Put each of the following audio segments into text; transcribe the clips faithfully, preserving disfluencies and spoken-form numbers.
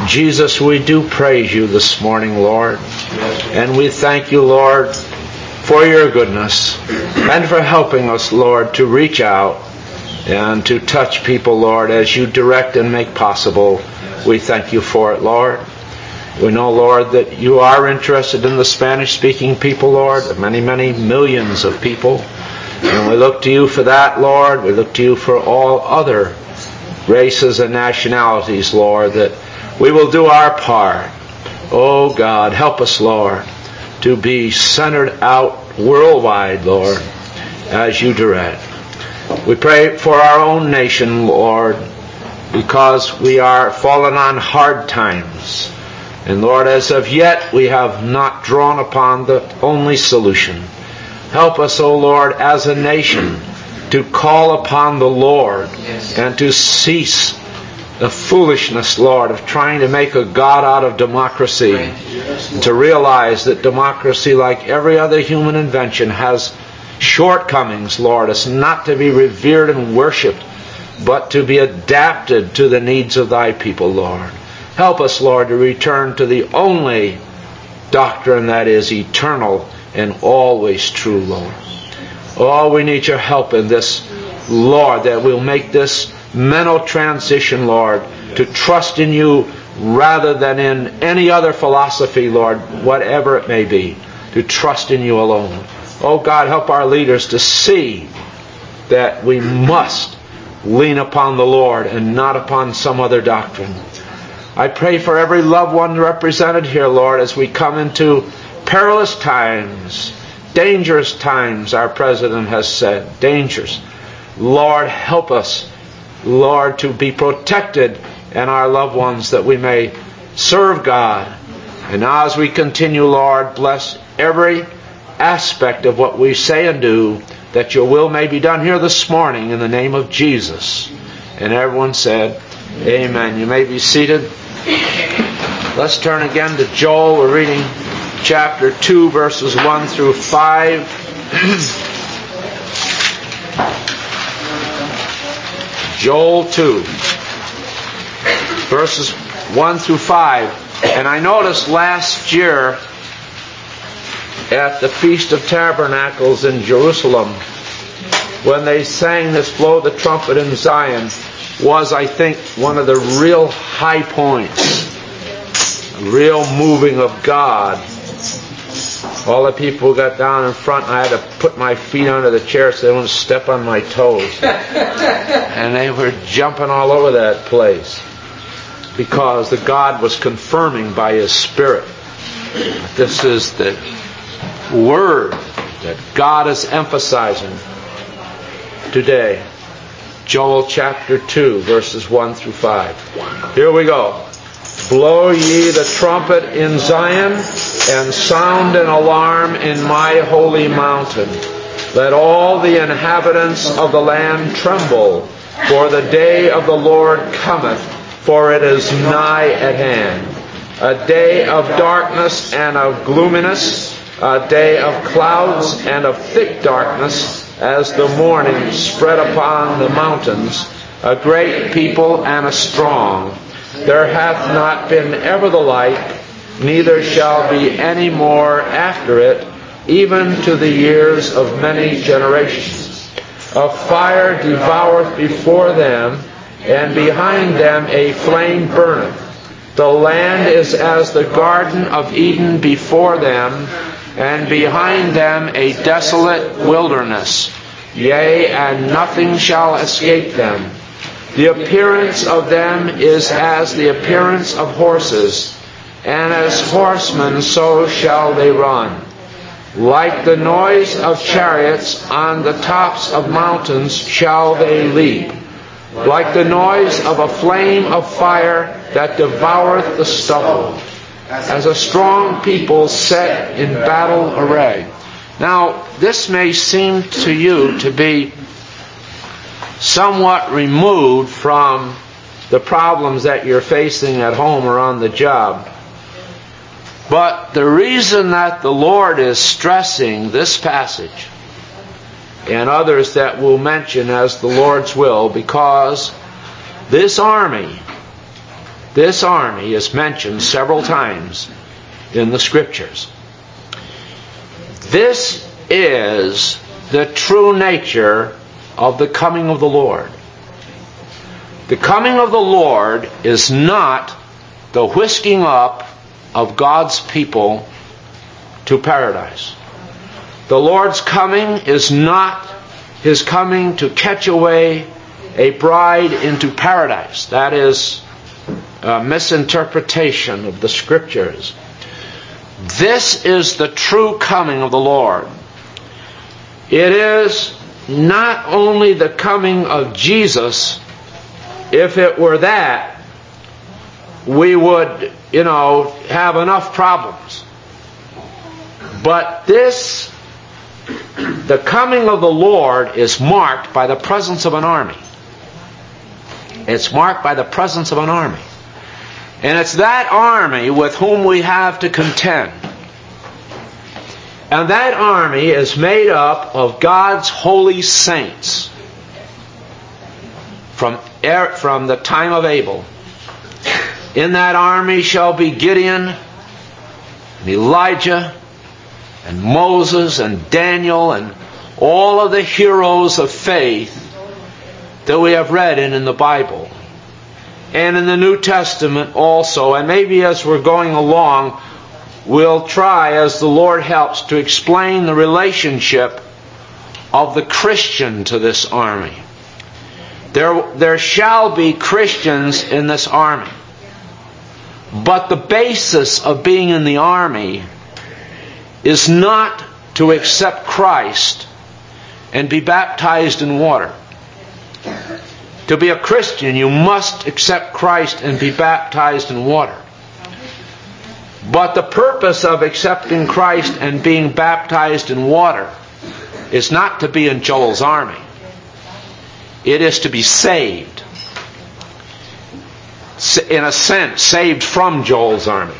Jesus, we do praise you this morning, Lord. And we thank you, Lord, for your goodness and for helping us, Lord, to reach out and to touch people, Lord, as you direct and make possible. We thank you for it, Lord. We know, Lord, that you are interested in the Spanish-speaking people, Lord, many, many millions of people. And we look to you for that, Lord. We look to you for all other races and nationalities, Lord, that we will do our part. Oh, God, help us, Lord, to be centered out worldwide, Lord, as you direct. We pray for our own nation, Lord, because we are fallen on hard times. And Lord, as of yet, we have not drawn upon the only solution. Help us, O Lord, as a nation, to call upon the Lord and to cease the foolishness, Lord, of trying to make a God out of democracy. And to realize that democracy, like every other human invention, has shortcomings, Lord. It's not to be revered and worshipped, but to be adapted to the needs of thy people, Lord. Help us, Lord, to return to the only doctrine that is eternal and always true, Lord. Oh, we need your help in this, Lord, that we'll make this mental transition, Lord, to trust in you rather than in any other philosophy, Lord, whatever it may be, to trust in you alone. Oh, God, help our leaders to see that we must lean upon the Lord and not upon some other doctrine. I pray for every loved one represented here, Lord, as we come into perilous times, dangerous times, our President has said, dangerous. Lord, help us, Lord, to be protected and our loved ones, that we may serve God. And now as we continue, Lord, bless every aspect of what we say and do, that your will may be done here this morning in the name of Jesus. And everyone said, amen. You may be seated. Let's turn again to Joel. We're reading chapter two, verses one through five. Joel two, verses one through five. And I noticed last year at the Feast of Tabernacles in Jerusalem, when they sang this Blow the Trumpet in Zion, was, I think, one of the real high points, a real moving of God. All the people got down in front, and I had to put my feet under the chair so they wouldn't step on my toes. And they were jumping all over that place, because the God was confirming by His Spirit. This is the Word that God is emphasizing today. Joel chapter two, verses one through five. Here we go. Blow ye the trumpet in Zion, and sound an alarm in my holy mountain. Let all the inhabitants of the land tremble, for the day of the Lord cometh, for it is nigh at hand. A day of darkness and of gloominess, a day of clouds and of thick darkness, as the morning spread upon the mountains, a great people and a strong. There hath not been ever the like, neither shall be any more after it, even to the years of many generations. A fire devoureth before them, and behind them a flame burneth. The land is as the garden of Eden before them, and behind them a desolate wilderness. Yea, and nothing shall escape them. The appearance of them is as the appearance of horses, and as horsemen so shall they run. Like the noise of chariots on the tops of mountains shall they leap. Like the noise of a flame of fire that devoureth the stubble. As a strong people set in battle array. Now, this may seem to you to be somewhat removed from the problems that you're facing at home or on the job. But the reason that the Lord is stressing this passage, and others that we'll mention as the Lord's will, because this army This army is mentioned several times in the Scriptures. This is the true nature of the coming of the Lord. The coming of the Lord is not the whisking up of God's people to paradise. The Lord's coming is not His coming to catch away a bride into paradise. That is a misinterpretation of the Scriptures. This is the true coming of the Lord. It is not only the coming of Jesus. If it were that, we would, you know, have enough problems. But this, the coming of the Lord, is marked by the presence of an army. It's marked by the presence of an army. And it's that army with whom we have to contend. And that army is made up of God's holy saints from, from the time of Abel. In that army shall be Gideon, and Elijah, and Moses, and Daniel, and all of the heroes of faith that we have read in in the Bible. And in the New Testament also. And maybe as we're going along, we'll try, as the Lord helps, to explain the relationship of the Christian to this army. There, there shall be Christians in this army. But the basis of being in the army is not to accept Christ and be baptized in water. To be a Christian, you must accept Christ and be baptized in water. But the purpose of accepting Christ and being baptized in water is not to be in Joel's army. It is to be saved. In a sense, saved from Joel's army.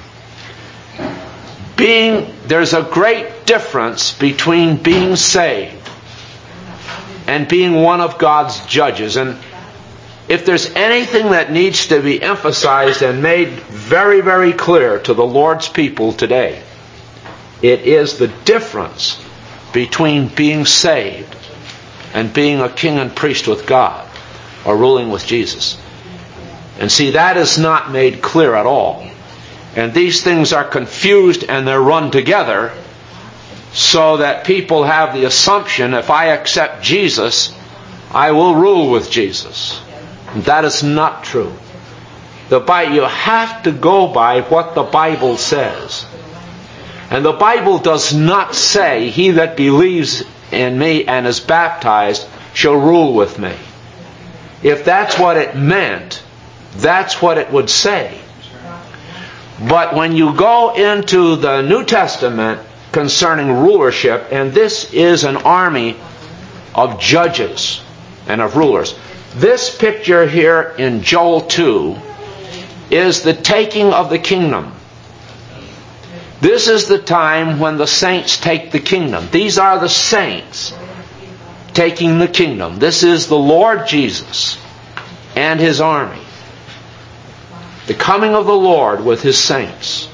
Being, there's a great difference between being saved and being one of God's judges. And if there's anything that needs to be emphasized and made very, very clear to the Lord's people today, it is the difference between being saved and being a king and priest with God, or ruling with Jesus. And see, that is not made clear at all. And these things are confused and they're run together so that people have the assumption, if I accept Jesus, I will rule with Jesus. And that is not true. The Bible, you have to go by what the Bible says. And the Bible does not say, he that believes in me and is baptized shall rule with me. If that's what it meant, that's what it would say. But when you go into the New Testament concerning rulership, and this is an army of judges and of rulers. This picture here in Joel two is the taking of the kingdom. This is the time when the saints take the kingdom. These are the saints taking the kingdom. This is the Lord Jesus and His army. The coming of the Lord with His saints.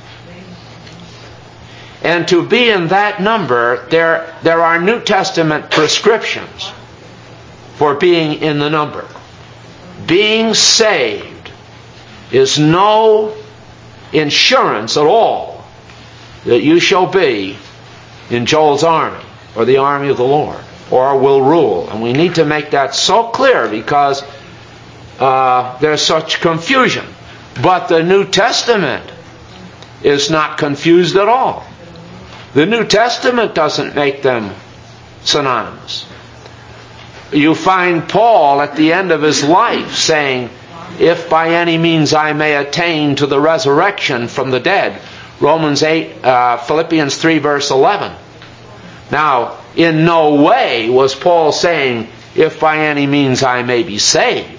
And to be in that number, there, there are New Testament prescriptions for being in the number. Being saved is no insurance at all that you shall be in Joel's army or the army of the Lord or will rule. And we need to make that so clear because uh, there's such confusion. But the New Testament is not confused at all. The New Testament doesn't make them synonymous. You find Paul at the end of his life saying, if by any means I may attain to the resurrection from the dead. Romans eight, uh, Philippians three verse eleven. Now, in no way was Paul saying, if by any means I may be saved.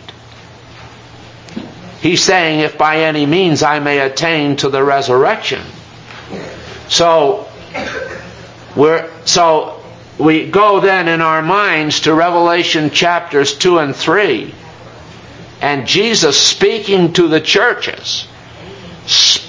He's saying, if by any means I may attain to the resurrection. So, we're, so we go then in our minds to Revelation chapters two and three. And Jesus speaking to the churches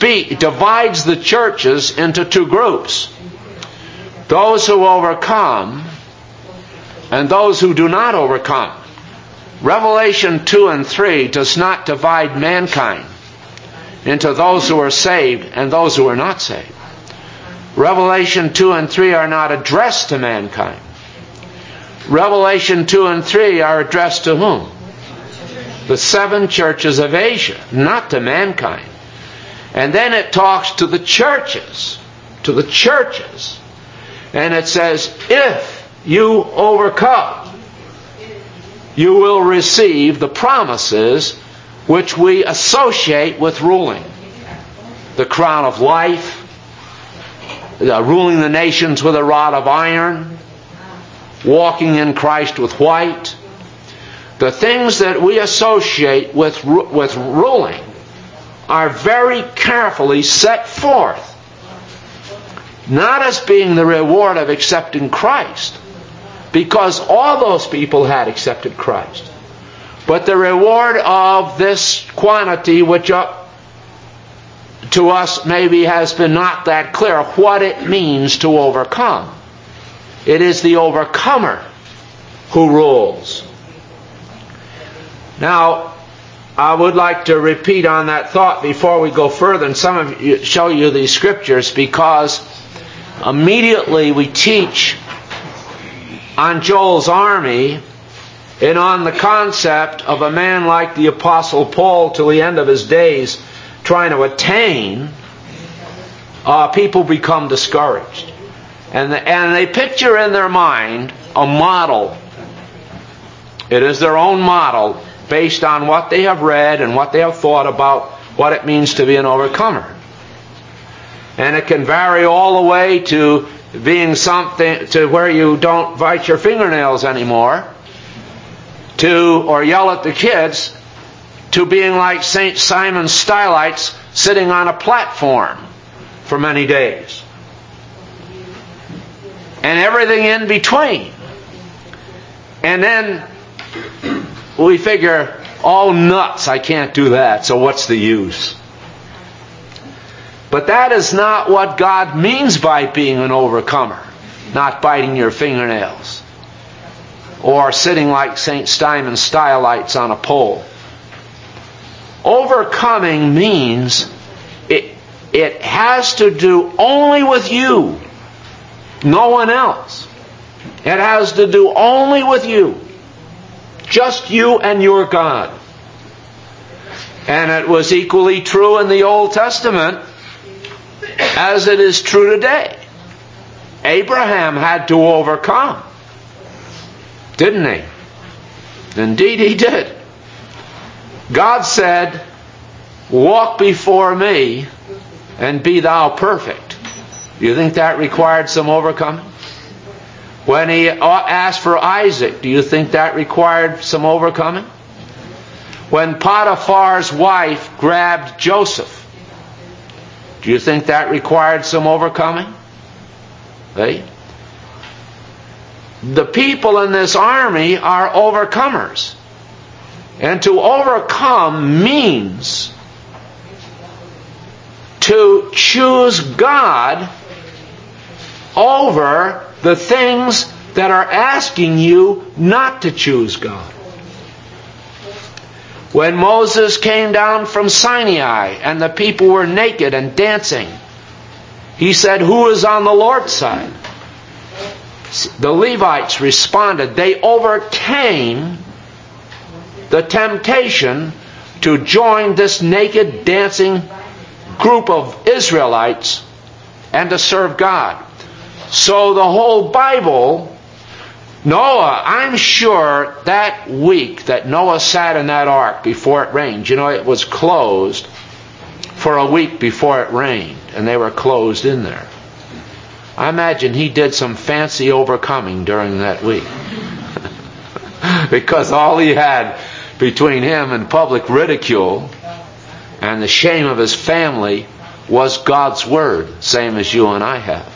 speak, divides the churches into two groups. Those who overcome and those who do not overcome. Revelation two and three does not divide mankind into those who are saved and those who are not saved. Revelation two and three are not addressed to mankind. Revelation two and three are addressed to whom? The seven churches of Asia, not to mankind. And then it talks to the churches, to the churches. And it says, if you overcome, you will receive the promises which we associate with ruling. The crown of life, uh, ruling the nations with a rod of iron, walking in Christ with white. The things that we associate with, with ruling are very carefully set forth. Not as being the reward of accepting Christ, because all those people had accepted Christ. But the reward of this quantity, which up to us maybe has been not that clear, what it means to overcome. It is the overcomer who rules. Now, I would like to repeat on that thought before we go further, and some of you show you these scriptures, because immediately we teach on Joel's army and on the concept of a man like the Apostle Paul till the end of his days trying to attain, uh, people become discouraged. And, the, and they picture in their mind a model. It is their own model based on what they have read and what they have thought about what it means to be an overcomer. And it can vary all the way to being something to where you don't bite your fingernails anymore, to or yell at the kids, to being like Saint Simon's Stylites sitting on a platform for many days. And everything in between. And then we figure, oh nuts, I can't do that, so what's the use? But that is not what God means by being an overcomer. Not biting your fingernails. Or sitting like Saint Simon's Stylites on a pole. Overcoming means it, it has to do only with you. No one else. It has to do only with you. Just you and your God. And it was equally true in the Old Testament as it is true today. Abraham had to overcome. Didn't he? Indeed he did. God said, walk before me and be thou perfect. You think that required some overcoming? When he asked for Isaac, do you think that required some overcoming? When Potiphar's wife grabbed Joseph, do you think that required some overcoming? Hey? The people in this army are overcomers. And to overcome means to choose God over the things that are asking you not to choose God. When Moses came down from Sinai and the people were naked and dancing, he said, who is on the Lord's side? The Levites responded. They overcame the temptation to join this naked dancing group of Israelites and to serve God. So the whole Bible, Noah, I'm sure that week that Noah sat in that ark before it rained, you know, it was closed for a week before it rained, and they were closed in there. I imagine he did some fancy overcoming during that week. Because all he had between him and public ridicule and the shame of his family was God's Word, same as you and I have.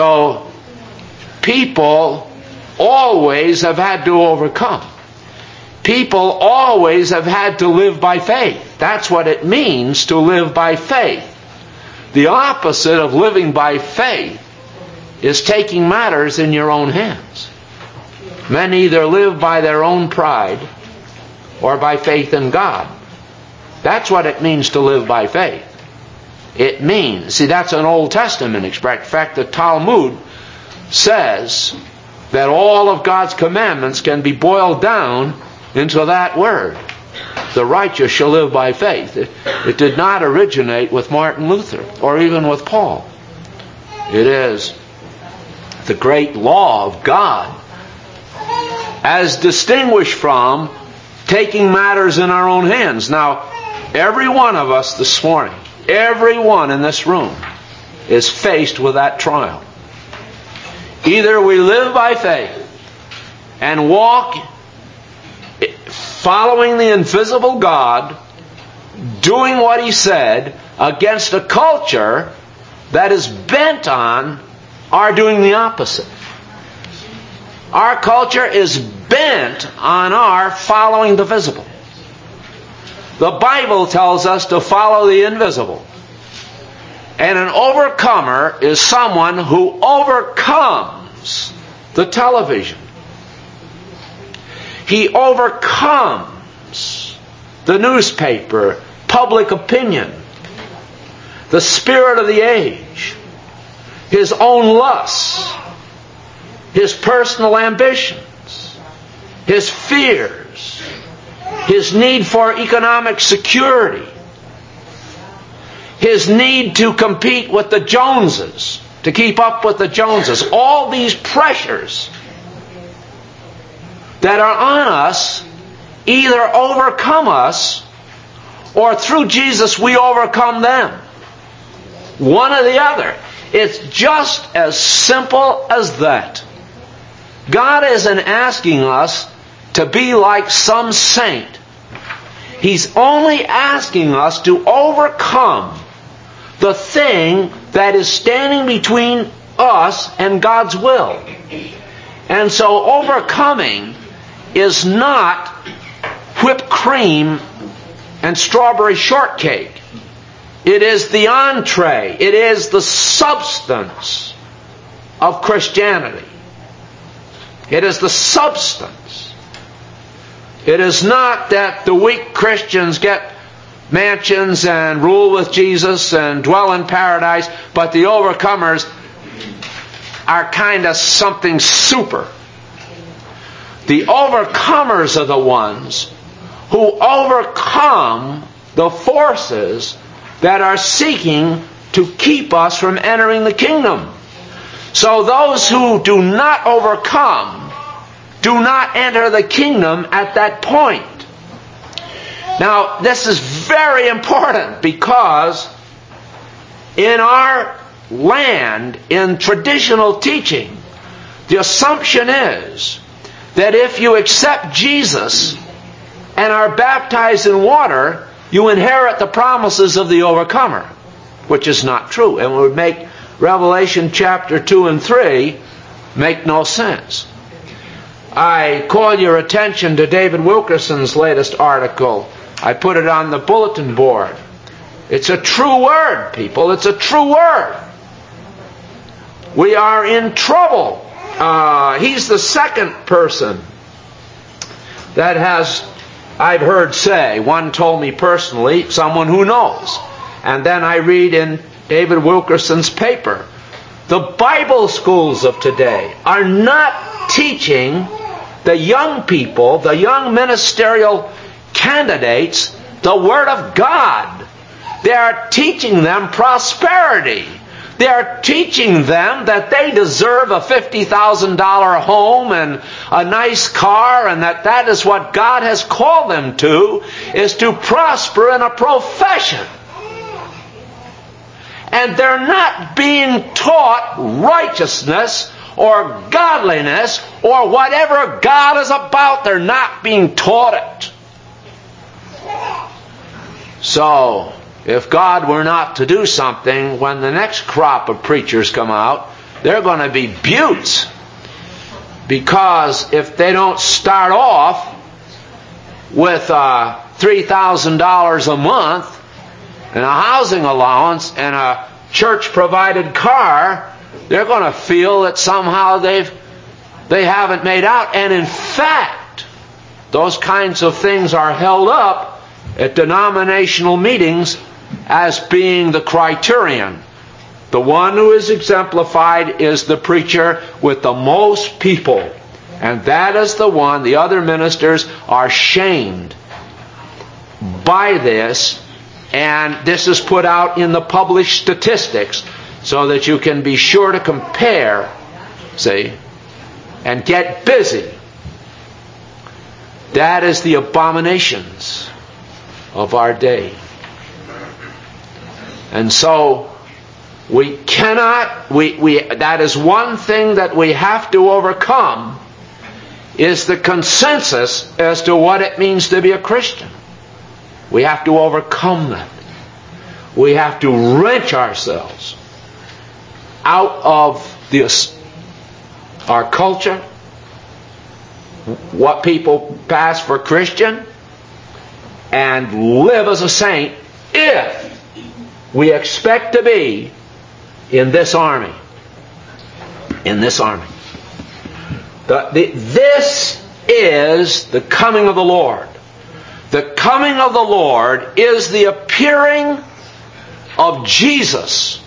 So, people always have had to overcome. people always have had to live by faith. That's what it means to live by faith. The opposite of living by faith is taking matters in your own hands. Men either live by their own pride or by faith in God. That's what it means to live by faith. It means, see, that's an Old Testament expression. In fact, the Talmud says that all of God's commandments can be boiled down into that word. The righteous shall live by faith. It, it did not originate with Martin Luther or even with Paul. It is the great law of God as distinguished from taking matters in our own hands. Now, every one of us this morning, everyone in this room is faced with that trial. Either we live by faith and walk following the invisible God, doing what He said, against a culture that is bent on our doing the opposite. Our culture is bent on our following the visible. The Bible tells us to follow the invisible. And an overcomer is someone who overcomes the television. He overcomes the newspaper, public opinion, the spirit of the age, his own lusts, his personal ambitions, his fears, his need for economic security, his need to compete with the Joneses, to keep up with the Joneses. All these pressures that are on us either overcome us or through Jesus we overcome them. One or the other. It's just as simple as that. God isn't asking us to be like some saint. He's only asking us to overcome the thing that is standing between us and God's will. And so overcoming is not whipped cream and strawberry shortcake. It is the entree. It is the substance of Christianity. It is the substance. It is not that the weak Christians get mansions and rule with Jesus and dwell in paradise, but the overcomers are kind of something super. The overcomers are the ones who overcome the forces that are seeking to keep us from entering the kingdom. So those who do not overcome do not enter the kingdom at that point. Now, this is very important because in our land, in traditional teaching, the assumption is that if you accept Jesus and are baptized in water, you inherit the promises of the overcomer, which is not true, and would make Revelation chapter two and three make no sense. I call your attention to David Wilkerson's latest article. I put it on the bulletin board. It's a true word, people. It's a true word. We are in trouble. Uh, he's the second person that has, I've heard say, one told me personally, someone who knows. And then I read in David Wilkerson's paper, the Bible schools of today are not teaching the young people, the young ministerial candidates, the Word of God. They are teaching them prosperity. They are teaching them that they deserve a fifty thousand dollars home and a nice car, and that that is what God has called them to, is to prosper in a profession. And they're not being taught righteousness or godliness or whatever God is about. They're not being taught it. So, if God were not to do something, when the next crop of preachers come out, they're going to be beauts. Because if they don't start off with uh, three thousand dollars a month and a housing allowance and a church-provided car, they're going to feel that somehow they've they haven't made out. And in fact, those kinds of things are held up at denominational meetings as being the criterion. The one who is exemplified is the preacher with the most people. And that is the one. The other ministers are shamed by this. And this is put out in the published statistics so that you can be sure to compare, see, and get busy. That is the abominations of our day. And so we cannot, we, we, that is one thing that we have to overcome, is the consensus as to what it means to be a Christian. We have to overcome that. We have to wrench ourselves out of this, our culture, what people pass for Christian, and live as a saint if we expect to be in this army. In this army. The, the, this is the coming of the Lord. The coming of the Lord is the appearing of Jesus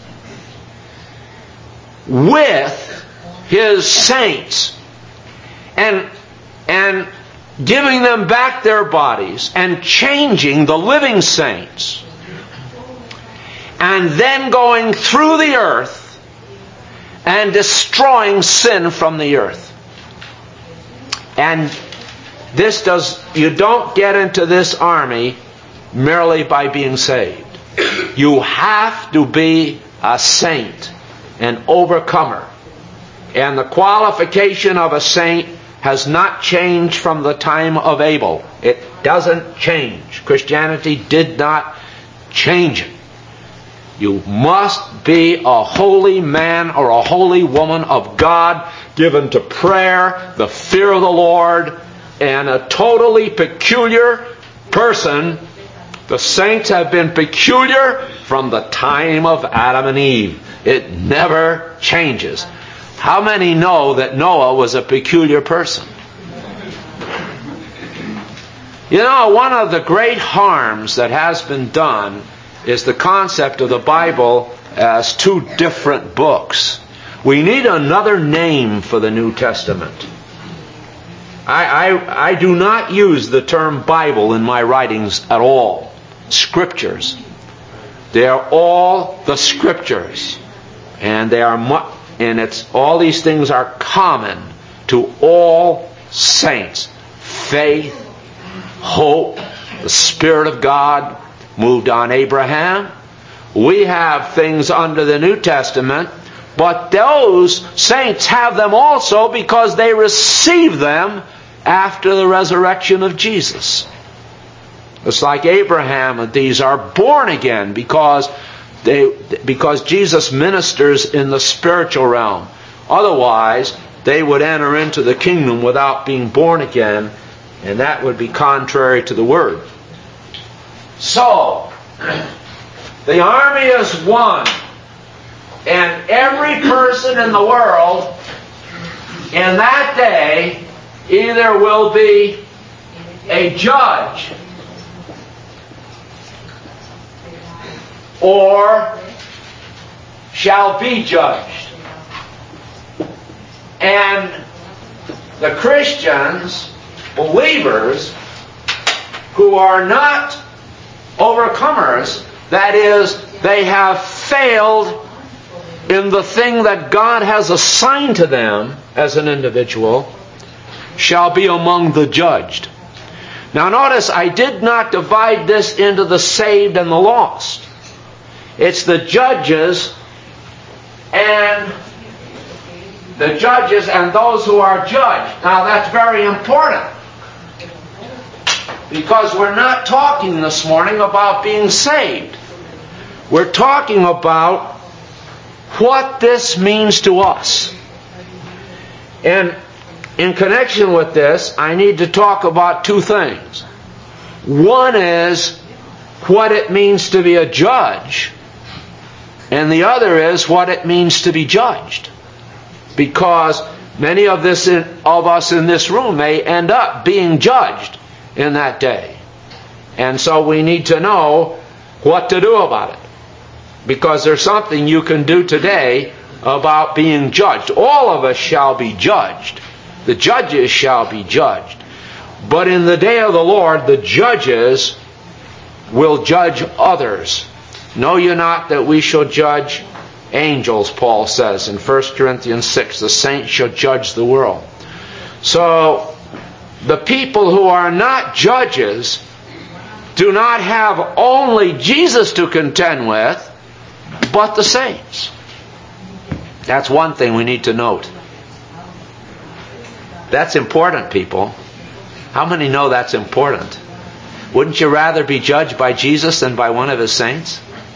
with His saints and, and giving them back their bodies and changing the living saints, and then going through the earth and destroying sin from the earth. And this does, you don't get into this army merely by being saved. You have to be a saint, an overcomer. And the qualification of a saint has not changed from the time of Abel. It doesn't change. Christianity did not change it. You must be a holy man or a holy woman of God, given to prayer, the fear of the Lord, and a totally peculiar person. The saints have been peculiar from the time of Adam and Eve. It never changes. How many know that Noah was a peculiar person? You know, one of the great harms that has been done is the concept of the Bible as two different books. We need another name for the New Testament. I, I, I do not use the term Bible in my writings at all. Scriptures. They are all the Scriptures. And they are mu- and it's all these things are common to all saints. Faith, hope, the Spirit of God moved on Abraham. We have things under the New Testament, but those saints have them also because they receive them after the resurrection of Jesus. It's like Abraham and these are born again because they because Jesus ministers in the spiritual realm. Otherwise, they would enter into the kingdom without being born again, and that would be contrary to the Word. So, the army is one, and every person in the world in that day either will be a judge or shall be judged. And the Christians, believers, who are not overcomers, that is, they have failed in the thing that God has assigned to them as an individual, shall be among the judged. Now notice, I did not divide this into the saved and the lost. It's the judges and the judges and those who are judged. Now that's very important, because we're not talking this morning about being saved. We're talking about what this means to us. And in connection with this, I need to talk about two things. One is what it means to be a judge, and the other is what it means to be judged. Because many of, this in, of us in this room may end up being judged in that day. And so we need to know what to do about it. Because there's something you can do today about being judged. All of us shall be judged. The judges shall be judged. But in the day of the Lord, the judges will judge others. Know ye not that we shall judge angels, Paul says in First Corinthians six. The saints shall judge the world. So, the people who are not judges do not have only Jesus to contend with, but the saints. That's one thing we need to note. That's important, people. How many know that's important? Wouldn't you rather be judged by Jesus than by one of His saints?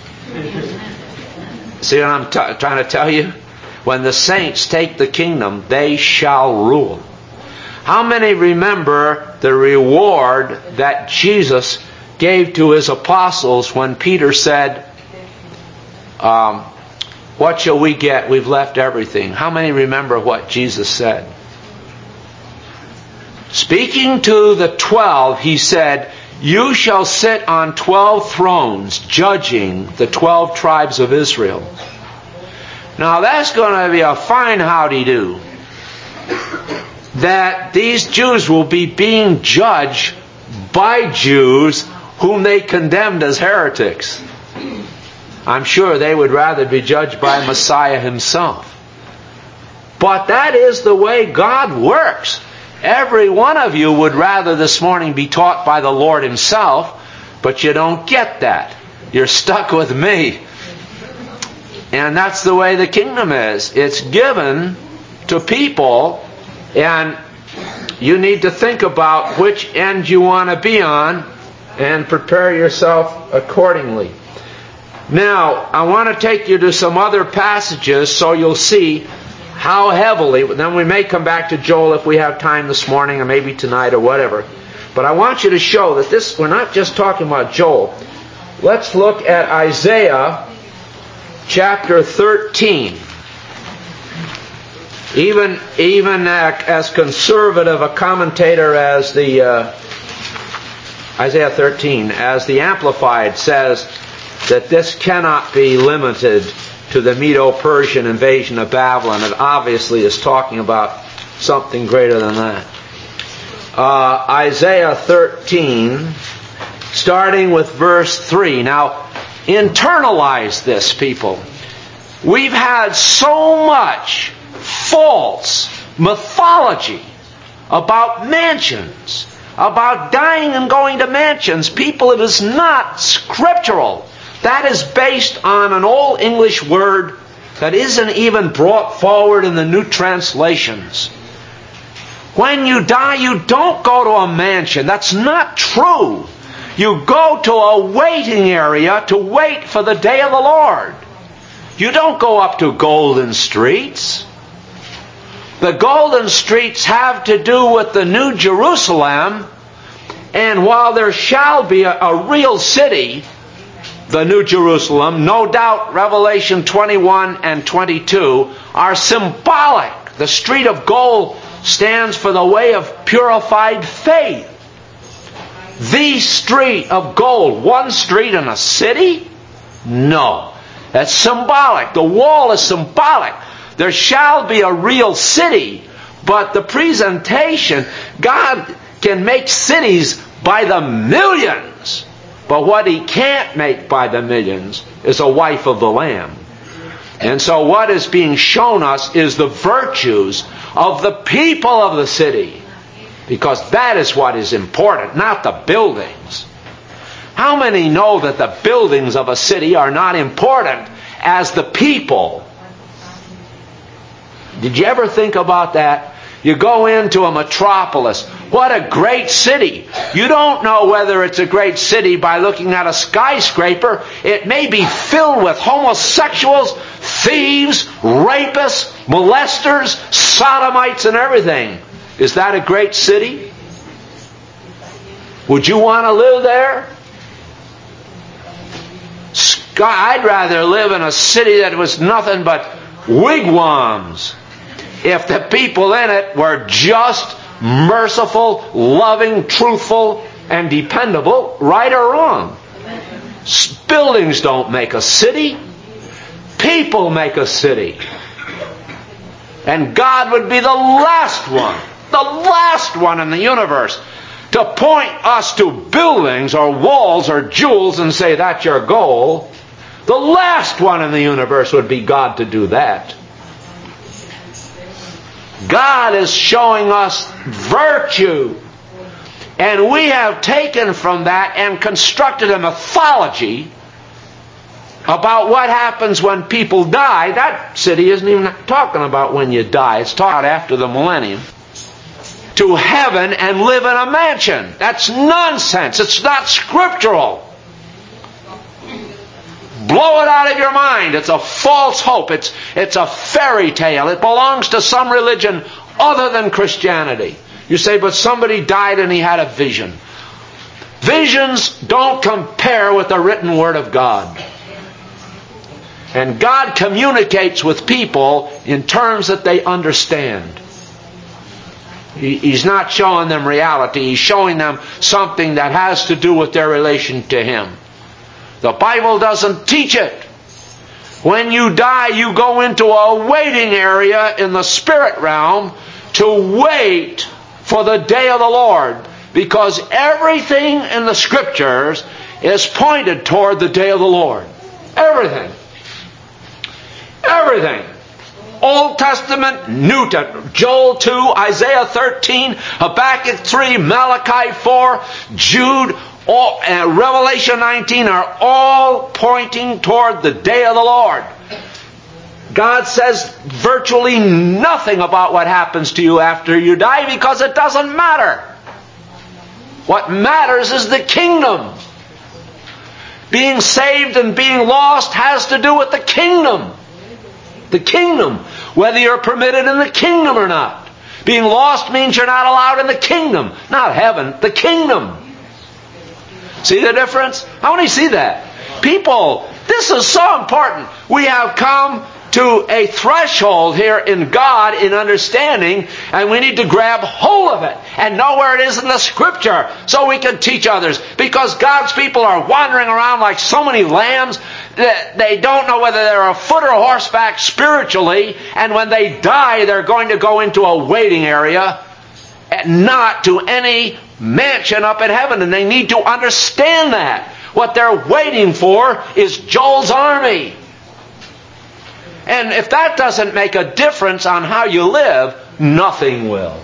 See what I'm t- trying to tell you? When the saints take the kingdom, they shall rule. How many remember the reward that Jesus gave to His apostles when Peter said, um, what shall we get? We've left everything. How many remember what Jesus said? Speaking to the twelve, He said, you shall sit on twelve thrones, judging the twelve tribes of Israel. Now that's going to be a fine howdy-do. That these Jews will be being judged by Jews whom they condemned as heretics. I'm sure they would rather be judged by Messiah Himself. But that is the way God works. Every one of you would rather this morning be taught by the Lord Himself, but you don't get that. You're stuck with me. And that's the way the kingdom is. It's given to people, and you need to think about which end you want to be on and prepare yourself accordingly. Now, I want to take you to some other passages so you'll see how heavily, then we may come back to Joel if we have time this morning or maybe tonight or whatever. But I want you to show that this, we're not just talking about Joel. Let's look at Isaiah chapter thirteen. Even, even as conservative a commentator as the uh, Isaiah thirteen, as the Amplified says that this cannot be limited to the Medo-Persian invasion of Babylon. It obviously is talking about something greater than that. Uh, Isaiah thirteen, starting with verse three. Now, internalize this, people. We've had so much false mythology about mansions, about dying and going to mansions. People, it is not scriptural. That is based on an Old English word that isn't even brought forward in the new translations. When you die, you don't go to a mansion. That's not true. You go to a waiting area to wait for the day of the Lord. You don't go up to golden streets. The golden streets have to do with the New Jerusalem, and while there shall be a, a real city, the New Jerusalem, no doubt Revelation twenty-one and twenty-two are symbolic. The street of gold stands for the way of purified faith. The street of gold. One street in a city? No. That's symbolic. The wall is symbolic. There shall be a real city, but the presentation, God can make cities by the millions. But what He can't make by the millions is a wife of the Lamb. And so what is being shown us is the virtues of the people of the city. Because that is what is important, not the buildings. How many know that the buildings of a city are not important as the people? Did you ever think about that? You go into a metropolis. What a great city. You don't know whether it's a great city by looking at a skyscraper. It may be filled with homosexuals, thieves, rapists, molesters, sodomites, and everything. Is that a great city? Would you want to live there? I'd rather live in a city that was nothing but wigwams if the people in it were just, merciful, loving, truthful, and dependable, right or wrong. Buildings don't make a city. People make a city. And God would be the last one, the last one in the universe to point us to buildings or walls or jewels and say that's your goal. The last one in the universe would be God to do that. God is showing us virtue. And we have taken from that and constructed a mythology about what happens when people die. That city isn't even talking about when you die. It's talking about after the millennium. To heaven and live in a mansion. That's nonsense. It's not scriptural. Blow it out of your mind. It's a false hope. It's, it's a fairy tale. It belongs to some religion other than Christianity. You say, but somebody died and he had a vision. Visions don't compare with the written Word of God. And God communicates with people in terms that they understand. He, he's not showing them reality. He's showing them something that has to do with their relation to Him. The Bible doesn't teach it. When you die, you go into a waiting area in the spirit realm to wait for the day of the Lord. Because everything in the Scriptures is pointed toward the day of the Lord. Everything. Everything. Old Testament, New Testament. Joel two, Isaiah thirteen, Habakkuk three, Malachi four, Jude, all, uh, Revelation nineteen are all pointing toward the day of the Lord. God says virtually nothing about what happens to you after you die because it doesn't matter. What matters is the kingdom. Being saved and being lost has to do with the kingdom. The kingdom. Whether you're permitted in the kingdom or not. Being lost means you're not allowed in the kingdom. Not heaven, the kingdom. See the difference? How many see that? People, this is so important. We have come to a threshold here in God in understanding, and we need to grab hold of it and know where it is in the Scripture so we can teach others. Because God's people are wandering around like so many lambs that they don't know whether they're afoot or horseback spiritually, and when they die they're going to go into a waiting area and not to any mansion up in heaven, and they need to understand that. What they're waiting for is Joel's army. And if that doesn't make a difference on how you live, nothing will.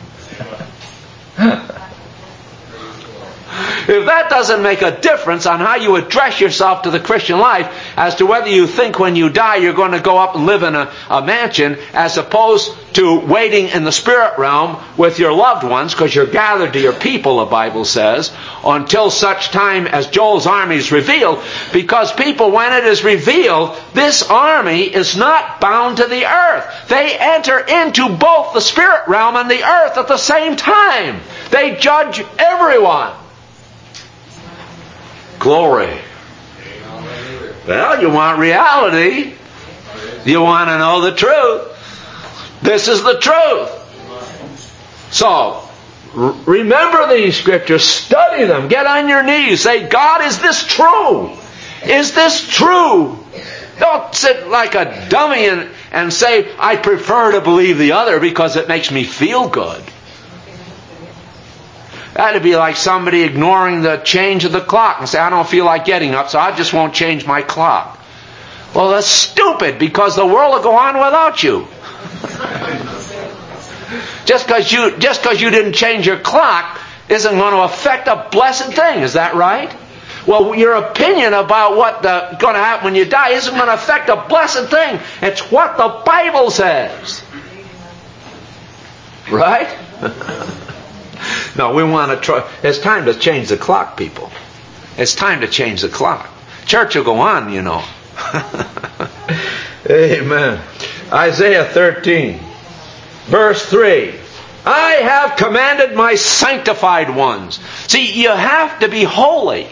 If that doesn't make a difference on how you address yourself to the Christian life, as to whether you think when you die you're going to go up and live in a, a mansion, as opposed to waiting in the spirit realm with your loved ones, because you're gathered to your people, the Bible says, until such time as Joel's army is revealed. Because people, when it is revealed, this army is not bound to the earth. They enter into both the spirit realm and the earth at the same time. They judge everyone. Glory. Well, you want reality. You want to know the truth. This is the truth. So, remember these Scriptures. Study them. Get on your knees. Say, God, is this true? Is this true? Don't sit like a dummy and, and say, I prefer to believe the other because it makes me feel good. That'd be like somebody ignoring the change of the clock and say, I don't feel like getting up, so I just won't change my clock. Well, that's stupid, because the world will go on without you. Just because you, just because you didn't change your clock isn't going to affect a blessed thing. Is that right? Well, your opinion about what's going to happen when you die isn't going to affect a blessed thing. It's what the Bible says. Right? No, we want to try. It's time to change the clock, people. It's time to change the clock. Church will go on, you know. Amen. Isaiah thirteen, verse three. I have commanded my sanctified ones. See, you have to be holy.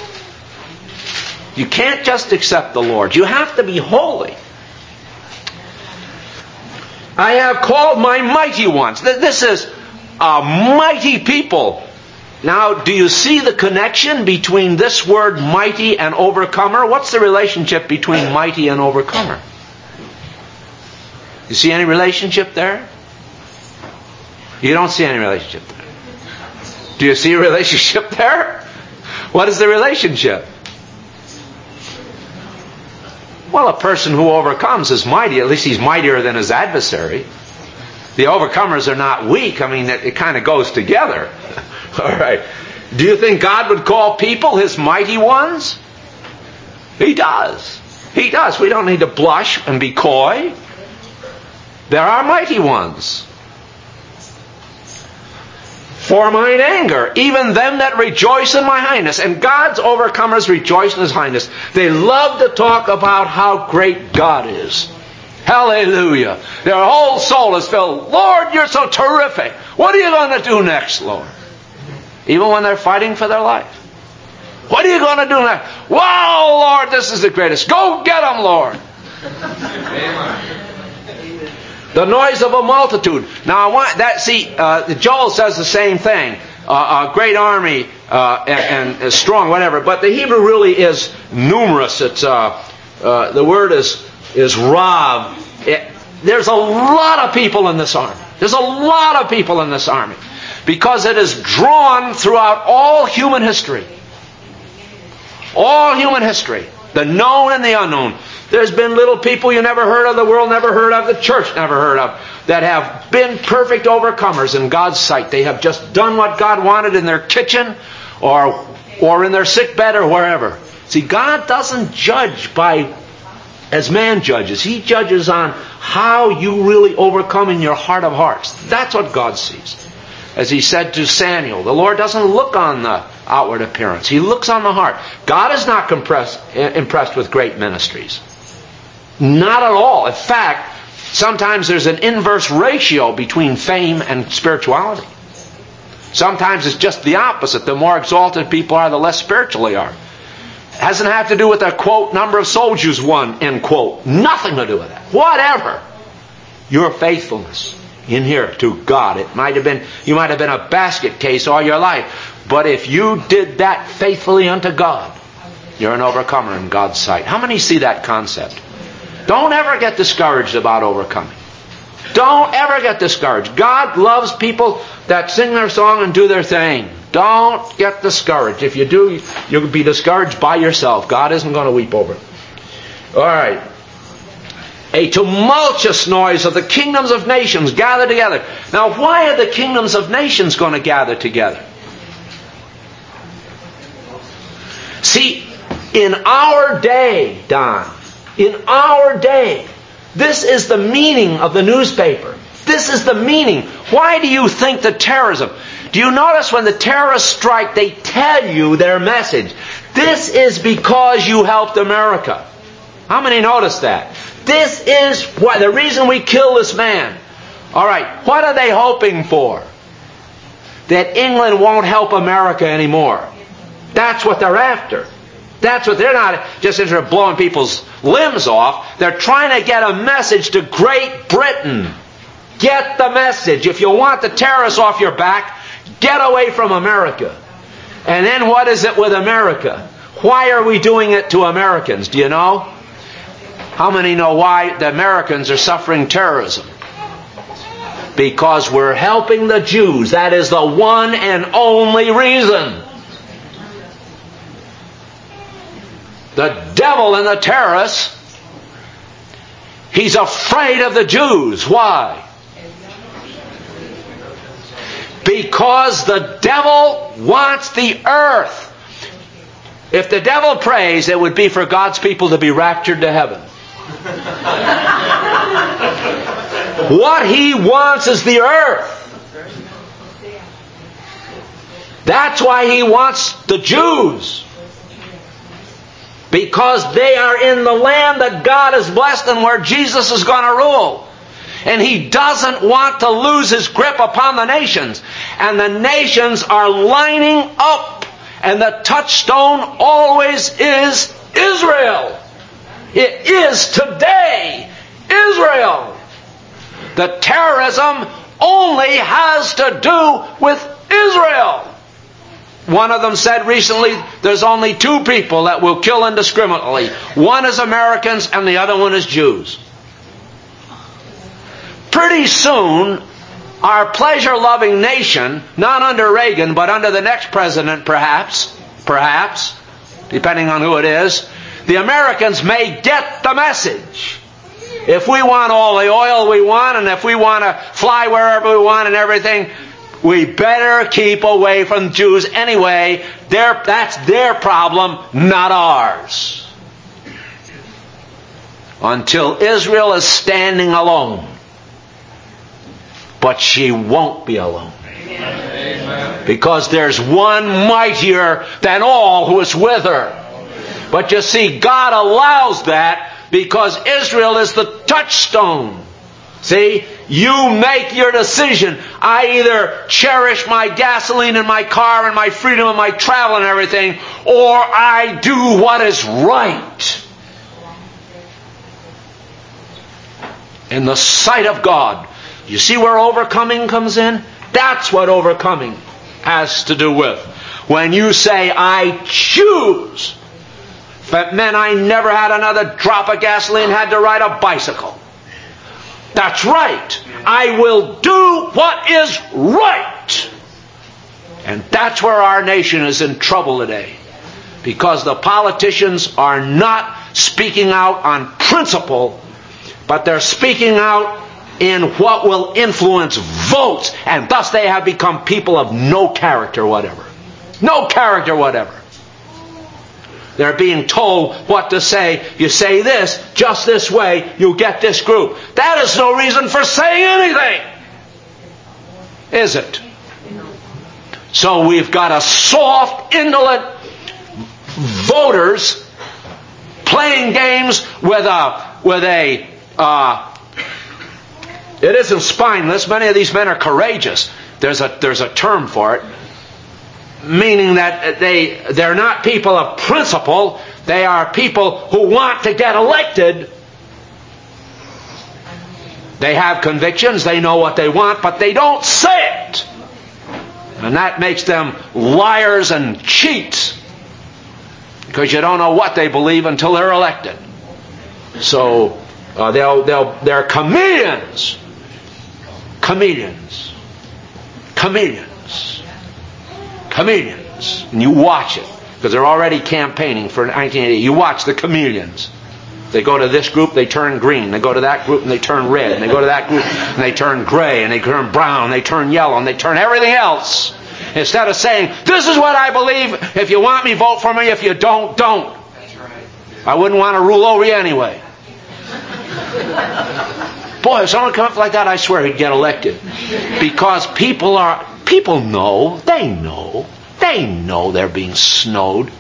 You can't just accept the Lord. You have to be holy. I have called my mighty ones. This is a mighty people. Now, do you see the connection between this word mighty and overcomer? What's the relationship between mighty and overcomer? You see any relationship there? You don't see any relationship there. Do you see a relationship there? What is the relationship? Well, a person who overcomes is mighty. At least he's mightier than his adversary. The overcomers are not weak. I mean, it, it kind of goes together. All right. Do you think God would call people His mighty ones? He does. He does. We don't need to blush and be coy. There are mighty ones. For mine anger, even them that rejoice in my highness. And God's overcomers rejoice in His highness. They love to talk about how great God is. Hallelujah. Their whole soul is filled. Lord, you're so terrific. What are you going to do next, Lord? Even when they're fighting for their life. What are you going to do next? Wow, Lord, this is the greatest. Go get them, Lord. Amen. The noise of a multitude. Now, I want that. See, uh, Joel says the same thing. Uh, a great army uh, and, and strong, whatever. But the Hebrew really is numerous. It's uh, uh, the word is is rav. It, there's a lot of people in this army. There's a lot of people in this army because it is drawn throughout all human history. All human history, the known and the unknown. There's been little people you never heard of, the world never heard of, the church never heard of, that have been perfect overcomers in God's sight. They have just done what God wanted in their kitchen or or in their sick bed or wherever. See, God doesn't judge by as man judges. He judges on how you really overcome in your heart of hearts. That's what God sees. As He said to Samuel, the Lord doesn't look on the outward appearance. He looks on the heart. God is not impressed, impressed with great ministries. Not at all. In fact, sometimes there's an inverse ratio between fame and spirituality. Sometimes it's just the opposite. The more exalted people are, the less spiritual they are. It doesn't have to do with the, quote, number of soldiers won, end quote. Nothing to do with that. Whatever. Your faithfulness in here to God. It might have been, you might have been a basket case all your life. But if you did that faithfully unto God, you're an overcomer in God's sight. How many see that concept? Don't ever get discouraged about overcoming. Don't ever get discouraged. God loves people that sing their song and do their thing. Don't get discouraged. If you do, you'll be discouraged by yourself. God isn't going to weep over it. All right. A tumultuous noise of the kingdoms of nations gather together. Now, why are the kingdoms of nations going to gather together? See, in our day, Don, in our day, this is the meaning of the newspaper. This is the meaning. Why do you think the terrorism? Do you notice when the terrorists strike, they tell you their message? This is because you helped America. How many notice that? This is why the reason we kill this man. All right, what are they hoping for? That England won't help America anymore. That's what they're after. That's what they're not just interested in blowing people's limbs off. They're trying to get a message to Great Britain. Get the message. If you want the terrorists off your back, get away from America. And then what is it with America? Why are we doing it to Americans? Do you know? How many know why the Americans are suffering terrorism? Because we're helping the Jews. That is the one and only reason. The devil and the terrorists, he's afraid of the Jews. Why? Because the devil wants the earth. If the devil prays, it would be for God's people to be raptured to heaven. What he wants is the earth. That's why he wants the Jews. Because they are in the land that God has blessed and where Jesus is going to rule. And He doesn't want to lose His grip upon the nations. And the nations are lining up. And the touchstone always is Israel. It is today Israel. The terrorism only has to do with Israel. One of them said recently, there's only two people that will kill indiscriminately. One is Americans and the other one is Jews. Pretty soon, our pleasure-loving nation, not under Reagan, but under the next president perhaps, perhaps, depending on who it is, the Americans may get the message. If we want all the oil we want, and if we want to fly wherever we want and everything, we better keep away from Jews anyway. They're, that's their problem, not ours. Until Israel is standing alone. But she won't be alone. Amen. Because there's one mightier than all who is with her. But you see, God allows that because Israel is the touchstone. See, you make your decision. I either cherish my gasoline in my car and my freedom and my travel and everything, or I do what is right in the sight of God. You see where overcoming comes in? That's what overcoming has to do with. When you say, I choose. If it meant I never had another drop of gasoline, had to ride a bicycle. That's right. I will do what is right. And that's where our nation is in trouble today. Because the politicians are not speaking out on principle, but they're speaking out in what will influence votes. And thus they have become people of no character whatever. No character whatever. They're being told what to say. You say this, just this way, you'll get this group. That is no reason for saying anything. Is it? So we've got a soft, indolent voters playing games with a, with a, uh, it isn't spineless. Many of these men are courageous. There's a, there's a term for it. Meaning that they, they're not people of principle. They are people who want to get elected. They have convictions. They know what they want, but they don't say it. And that makes them liars and cheats. Because you don't know what they believe until they're elected. So uh, they'll, they'll, they're chameleons. Chameleons. Chameleons. Chameleons. And you watch it. Because they're already campaigning for nineteen eighty. You watch the chameleons. They go to this group, they turn green. They go to that group and they turn red. And they go to that group and they turn gray. And they turn brown. And they turn yellow. And they turn everything else. Instead of saying, this is what I believe. If you want me, vote for me. If you don't, don't. That's right. I wouldn't want to rule over you anyway. Boy, if someone comes up like that, I swear he'd get elected. Because people are, people know, they know, they know they're being snowed.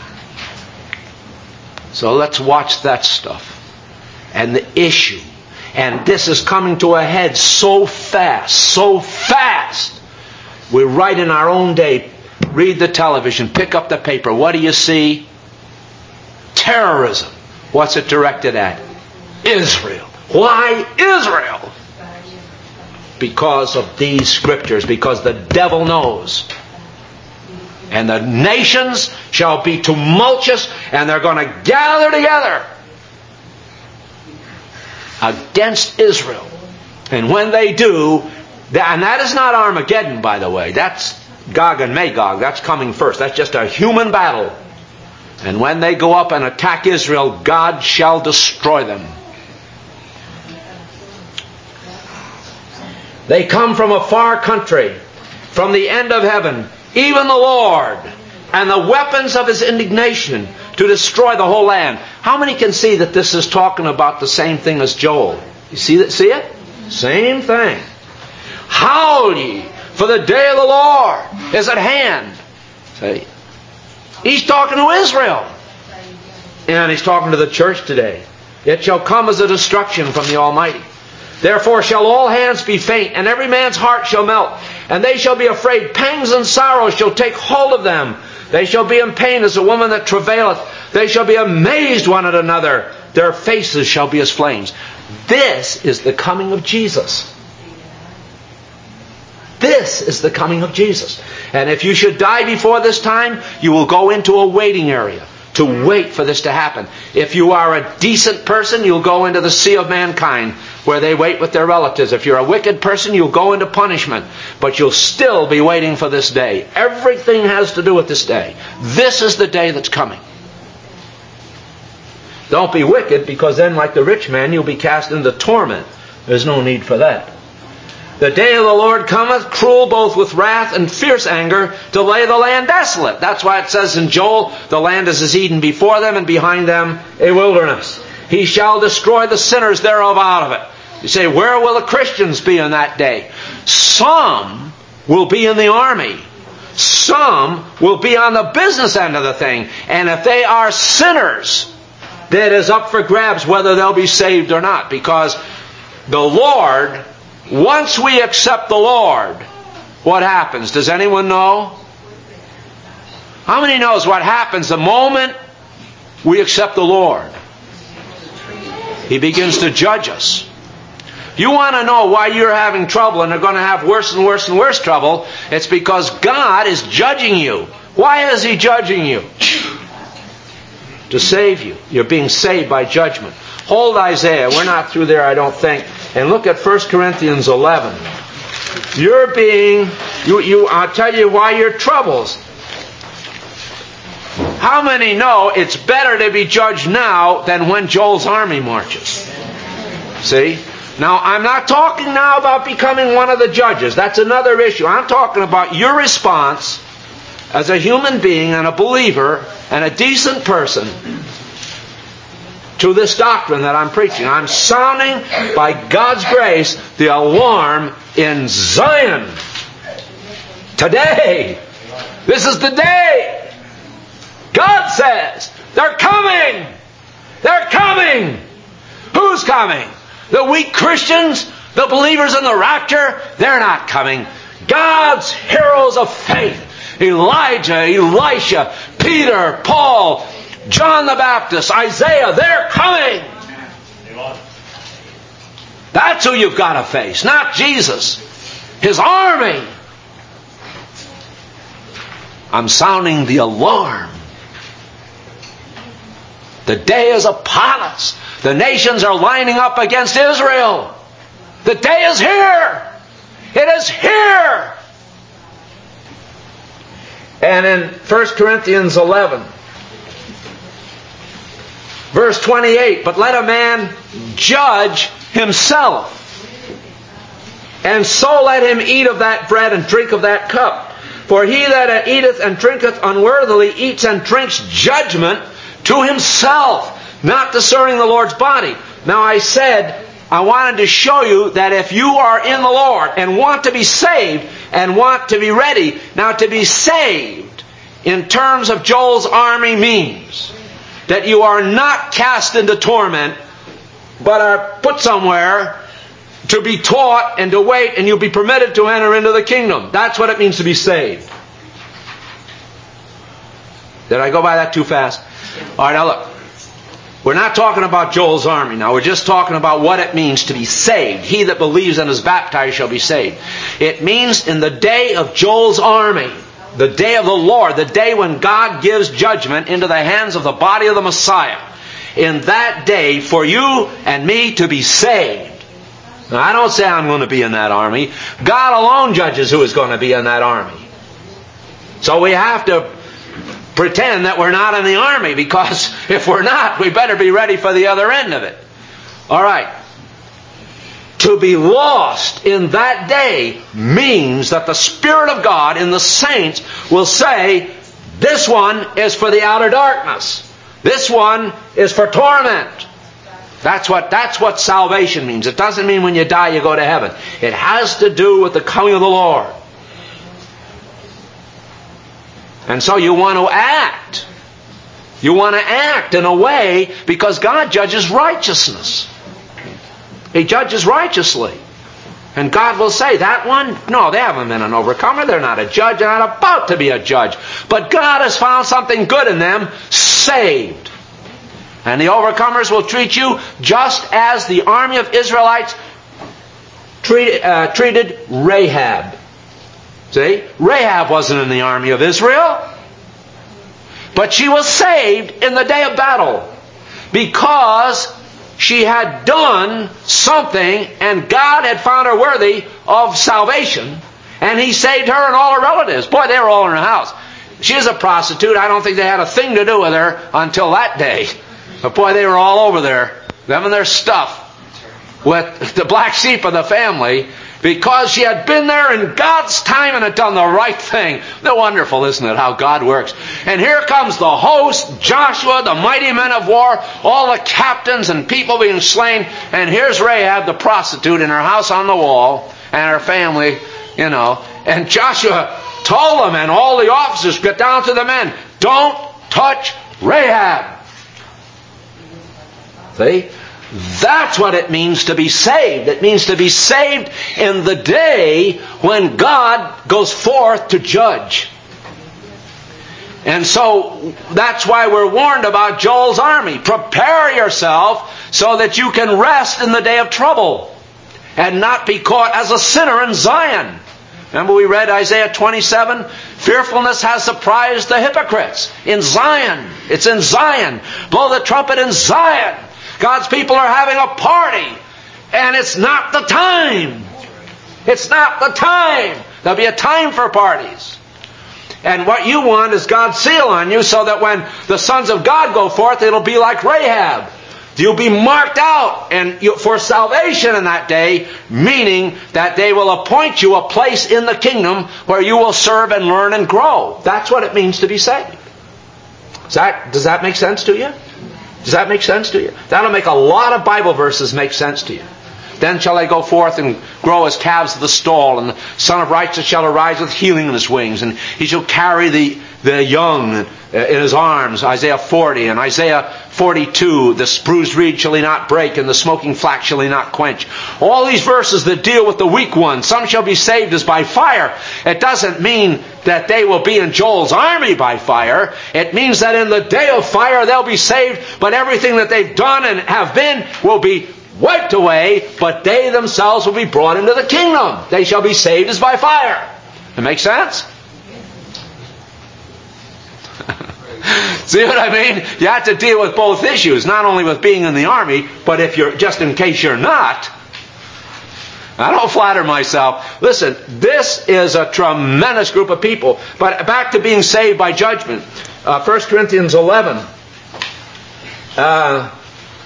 So let's watch that stuff. And the issue. And this is coming to a head so fast, so fast. We're right in our own day. Read the television, pick up the paper. What do you see? Terrorism. What's it directed at? Israel. Why Israel? Because of these scriptures. Because the devil knows. And the nations shall be tumultuous, and they're going to gather together against Israel. And when they do, and that is not Armageddon, by the way. That's Gog and Magog. That's coming first. That's just a human battle. And when they go up and attack Israel, God shall destroy them. They come from a far country, from the end of heaven, even the Lord, and the weapons of His indignation to destroy the whole land. How many can see that this is talking about the same thing as Joel? You see that? See it? Same thing. Howl ye, for the day of the Lord is at hand. See? He's talking to Israel. And He's talking to the church today. It shall come as a destruction from the Almighty. Therefore shall all hands be faint, and every man's heart shall melt. And they shall be afraid. Pangs and sorrows shall take hold of them. They shall be in pain as a woman that travaileth. They shall be amazed one at another. Their faces shall be as flames. This is the coming of Jesus. This is the coming of Jesus. And if you should die before this time, you will go into a waiting area to wait for this to happen. If you are a decent person, you'll go into the sea of mankind, where they wait with their relatives. If you're a wicked person, you'll go into punishment. But you'll still be waiting for this day. Everything has to do with this day. This is the day that's coming. Don't be wicked, because then, like the rich man, you'll be cast into torment. There's no need for that. The day of the Lord cometh, cruel both with wrath and fierce anger, to lay the land desolate. That's why it says in Joel, the land is as Eden before them, and behind them a wilderness. He shall destroy the sinners thereof out of it. You say, where will the Christians be in that day? Some will be in the army. Some will be on the business end of the thing. And if they are sinners, that is up for grabs whether they'll be saved or not. Because the Lord, once we accept the Lord, what happens? Does anyone know? How many knows what happens the moment we accept the Lord? He begins to judge us. You want to know why you're having trouble and are going to have worse and worse and worse trouble? It's because God is judging you. Why is He judging you? To save you. You're being saved by judgment. Hold Isaiah. We're not through there, I don't think. And look at First Corinthians eleven. You're being, you, you, I'll tell you why your troubles. How many know it's better to be judged now than when Joel's army marches? See? Now, I'm not talking now about becoming one of the judges. That's another issue. I'm talking about your response as a human being and a believer and a decent person to this doctrine that I'm preaching. I'm sounding, by God's grace, the alarm in Zion. Today. This is the day. God says, they're coming. They're coming. Who's coming? The weak Christians, the believers in the rapture, they're not coming. God's heroes of faith. Elijah, Elisha, Peter, Paul, John the Baptist, Isaiah, they're coming. That's who you've got to face, not Jesus. His army. I'm sounding the alarm. The day is upon us. The nations are lining up against Israel. The day is here. It is here. And in First Corinthians eleven, verse twenty-eight, but let a man judge himself, and so let him eat of that bread and drink of that cup. For he that eateth and drinketh unworthily eats and drinks judgment to himself, not discerning the Lord's body. Now I said, I wanted to show you that if you are in the Lord and want to be saved and want to be ready, now to be saved in terms of Joel's army means that you are not cast into torment, but are put somewhere to be taught and to wait, and you'll be permitted to enter into the kingdom. That's what it means to be saved. Did I go by that too fast? All right, now look. We're not talking about Joel's army now. We're just talking about what it means to be saved. He that believes and is baptized shall be saved. It means in the day of Joel's army, the day of the Lord, the day when God gives judgment into the hands of the body of the Messiah, in that day for you and me to be saved. Now, I don't say I'm going to be in that army. God alone judges who is going to be in that army. So we have to pretend that we're not in the army, because if we're not, we better be ready for the other end of it. All right. To be lost in that day means that the Spirit of God in the saints will say, this one is for the outer darkness. This one is for torment. That's what, that's what salvation means. It doesn't mean when you die you go to heaven. It has to do with the coming of the Lord. And so you want to act. You want to act in a way, because God judges righteousness. He judges righteously. And God will say, that one, no, they haven't been an overcomer. They're not a judge. They're not about to be a judge. But God has found something good in them, saved. And the overcomers will treat you just as the army of Israelites treated, uh, treated Rahab. See? Rahab wasn't in the army of Israel. But she was saved in the day of battle. Because she had done something, and God had found her worthy of salvation, and He saved her and all her relatives. Boy, they were all in her house. She was a prostitute. I don't think they had a thing to do with her until that day. But boy, they were all over there, them and their stuff, with the black sheep of the family, because she had been there in God's time and had done the right thing. They're wonderful, isn't it, how God works? And here comes the host, Joshua, the mighty men of war, all the captains and people being slain. And here's Rahab, the prostitute, in her house on the wall, and her family, you know. And Joshua told them, and all the officers, get down to the men, don't touch Rahab. See? That's what it means to be saved. It means to be saved in the day when God goes forth to judge. And so that's why we're warned about Joel's army. Prepare yourself so that you can rest in the day of trouble and not be caught as a sinner in Zion. Remember we read Isaiah twenty-seven? Fearfulness has surprised the hypocrites. In Zion. It's in Zion. Blow the trumpet in Zion. God's people are having a party, and it's not the time. It's not the time. There'll be a time for parties. And what you want is God's seal on you, so that when the sons of God go forth, it'll be like Rahab. You'll be marked out and you, for salvation in that day, meaning that they will appoint you a place in the kingdom where you will serve and learn and grow. That's what it means to be saved. Does that, does that make sense to you? Does that make sense to you? That'll make a lot of Bible verses make sense to you. Then shall they go forth and grow as calves of the stall, and the Son of Righteousness shall arise with healing in His wings, and He shall carry the, the young in His arms, Isaiah forty, and Isaiah forty-two, the bruised reed shall He not break, and the smoking flax shall He not quench. All these verses that deal with the weak ones, some shall be saved as by fire. It doesn't mean that they will be in Joel's army by fire. It means that in the day of fire they'll be saved, but everything that they've done and have been will be wiped away, but they themselves will be brought into the kingdom. They shall be saved as by fire. That makes sense? See what I mean? You have to deal with both issues, not only with being in the army, but if you're, just in case you're not. I don't flatter myself. Listen, this is a tremendous group of people. But back to being saved by judgment. Uh, First Corinthians eleven. Uh,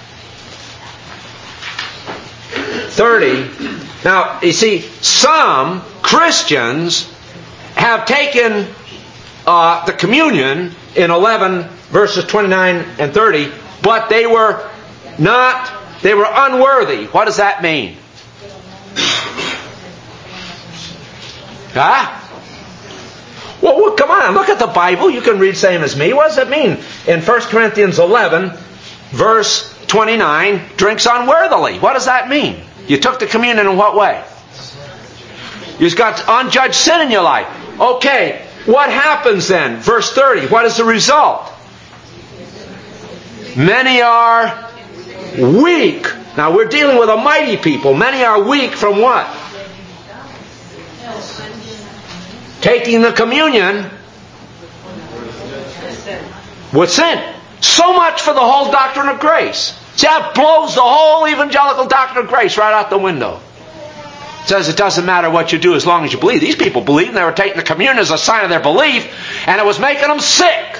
thirty. Now, you see, some Christians have taken uh, the communion in eleven verses twenty-nine and thirty, but they were not, they were unworthy. What does that mean? Huh? Well, well, come on, look at the Bible. You can read same as me. What does it mean? In First Corinthians eleven, verse twenty-nine, drinks unworthily. What does that mean? You took the communion in what way? You've got unjudged sin in your life. Okay, what happens then? Verse thirty, what is the result? Many are weak. Now we're dealing with a mighty people. Many are weak from what? Taking the communion with sin. So much for the whole doctrine of grace. See, that blows the whole evangelical doctrine of grace right out the window. It says it doesn't matter what you do as long as you believe. These people believed, and they were taking the communion as a sign of their belief, and it was making them sick.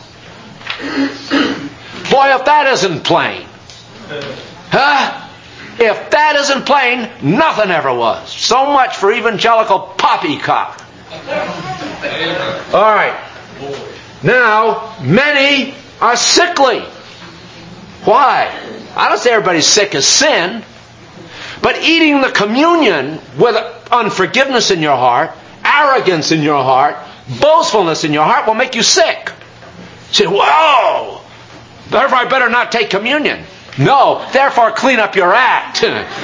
Boy, if that isn't plain. Huh? If that isn't plain, nothing ever was. So much for evangelical poppycock. All right. Now, many are sickly. Why? I don't say everybody's sick as sin, but eating the communion with unforgiveness in your heart, arrogance in your heart, boastfulness in your heart will make you sick. You say, whoa, therefore I better not take communion. No, therefore clean up your act.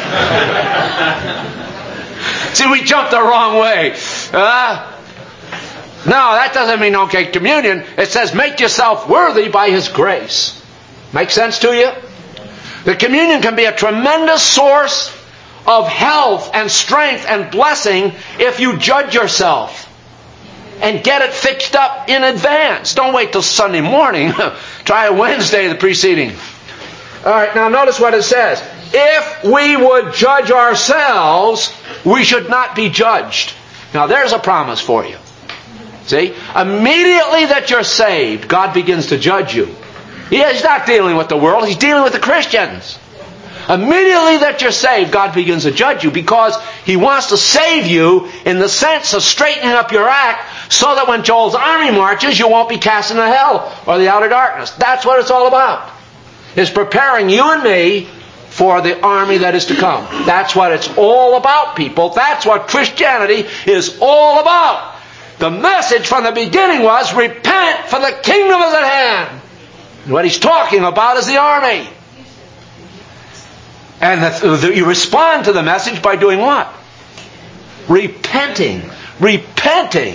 See, we jumped the wrong way. Uh, no, that doesn't mean don't take communion. It says make yourself worthy by His grace. Make sense to you? The communion can be a tremendous source of health and strength and blessing if you judge yourself and get it fixed up in advance. Don't wait till Sunday morning. Try Wednesday the preceding. All right, now notice what it says. If we would judge ourselves, we should not be judged. Now there's a promise for you. See? Immediately that you're saved, God begins to judge you. He's not dealing with the world, He's dealing with the Christians. Immediately that you're saved, God begins to judge you because He wants to save you in the sense of straightening up your act so that when Joel's army marches, you won't be cast into hell or the outer darkness. That's what it's all about. It's preparing you and me for the army that is to come. That's what it's all about, people. That's what Christianity is all about. The message from the beginning was, repent, for the kingdom is at hand. And what He's talking about is the army. And the, the, you respond to the message by doing what? Repenting. Repenting.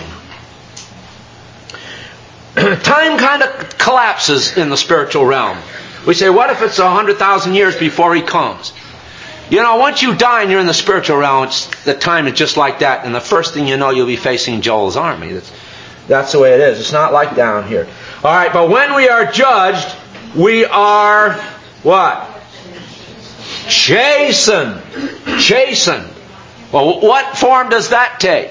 Time kind of collapses in the spiritual realm. We say, what if it's a hundred thousand years before He comes? You know, once you die and you're in the spiritual realm, it's, the time is just like that. And the first thing you know, you'll be facing Joel's army. That's, that's the way it is. It's not like down here. All right, but when we are judged, we are what? Chastened. Chastened. Well, what form does that take?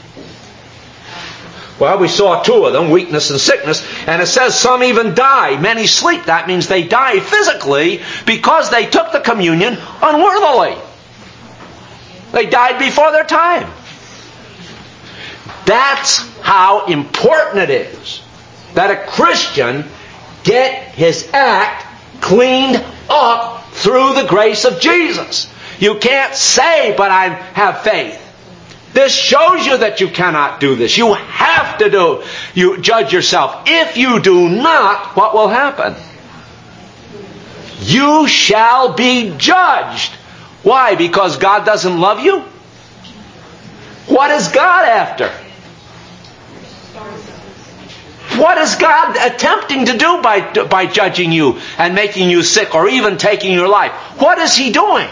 Well, we saw two of them, weakness and sickness, and it says some even die. Many sleep. That means they die physically because they took the communion unworthily. They died before their time. That's how important it is that a Christian get his act cleaned up through the grace of Jesus. You can't say, but I have faith. This shows you that you cannot do this. You have to do. You judge yourself. If you do not, what will happen? You shall be judged. Why? Because God doesn't love you? What is God after? What is God attempting to do by, by judging you and making you sick or even taking your life? What is He doing?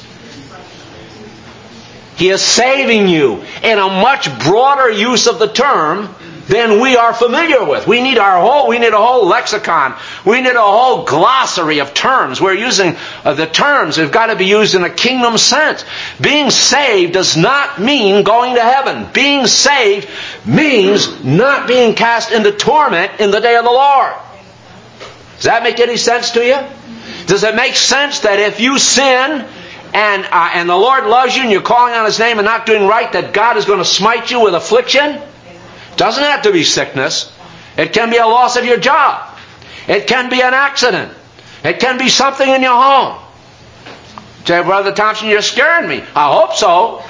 He is saving you in a much broader use of the term than we are familiar with. We need our whole, we need a whole lexicon. We need a whole glossary of terms. We're using uh, the terms. They've got to be used in a kingdom sense. Being saved does not mean going to heaven. Being saved means not being cast into torment in the day of the Lord. Does that make any sense to you? Does it make sense that if you sin and uh, and the Lord loves you and you're calling on His name and not doing right, that God is going to smite you with affliction? Doesn't have to be sickness. It can be a loss of your job. It can be an accident. It can be something in your home. Say, Brother Thompson, you're scaring me. I hope so.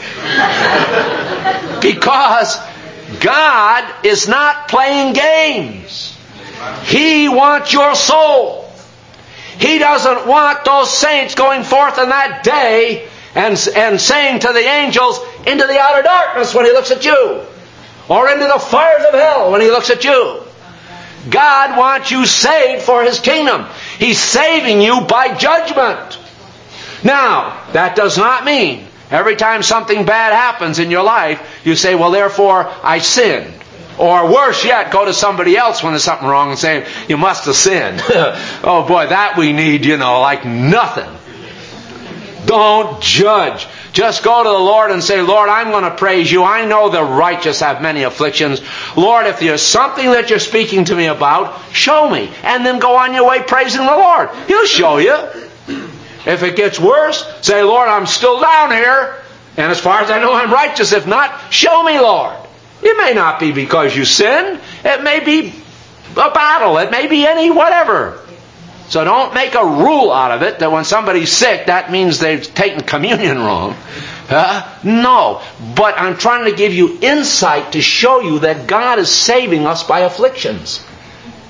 Because God is not playing games. He wants your soul. He doesn't want those saints going forth in that day and, and saying to the angels, into the outer darkness when He looks at you. Or into the fires of hell when He looks at you. God wants you saved for His kingdom. He's saving you by judgment. Now, that does not mean every time something bad happens in your life, you say, well, therefore, I sinned. Or worse yet, go to somebody else when there's something wrong and say, you must have sinned. Oh boy, that we need, you know, like nothing. Don't judge. Just go to the Lord and say, Lord, I'm going to praise You. I know the righteous have many afflictions. Lord, if there's something that You're speaking to me about, show me. And then go on your way praising the Lord. He'll show you. If it gets worse, say, Lord, I'm still down here. And as far as I know, I'm righteous. If not, show me, Lord. It may not be because you sin. It may be a battle. It may be any whatever. So don't make a rule out of it that when somebody's sick, that means they've taken communion wrong. Uh, no. But I'm trying to give you insight to show you that God is saving us by afflictions.